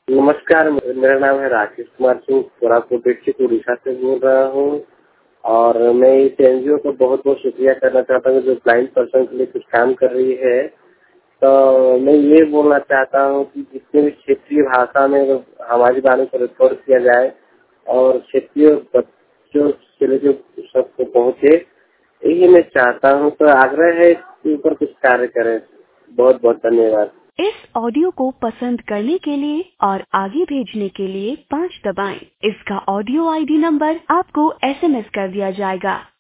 नमस्कार, मेरा नाम है राकेश कुमार सिंह, कोरापुट डिस्ट्रिक्ट उड़ीसा से बोल रहा हूँ। और मैं इस एनजीओ का बहुत बहुत शुक्रिया करना चाहता हूँ जो ब्लाइंड पर्सन के लिए कुछ काम कर रही है। तो मैं ये बोलना चाहता हूँ कि जितने भी क्षेत्रीय भाषा में हमारी वाणी को रिकॉर्ड किया जाए और क्षेत्रीय बच्चों से लेकर सबको पहुँचे, यही मैं चाहता हूँ। तो आग्रह है इसके ऊपर कुछ कार्य करें। बहुत बहुत धन्यवाद। इस ऑडियो को पसंद करने के लिए और आगे भेजने के लिए 5 दबाएं। इसका ऑडियो आईडी नंबर आपको SMS कर दिया जाएगा।